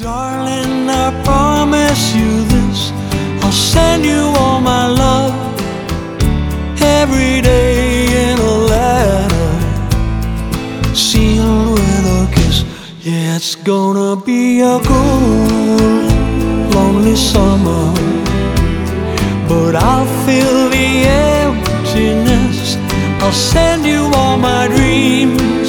Darling, I promise you this, I'll send you all my love every day in a letter, sealed with a kiss. Yeah, it's gonna be a cold, lonely summer, but I'll fill the emptiness. I'll send you all my dreams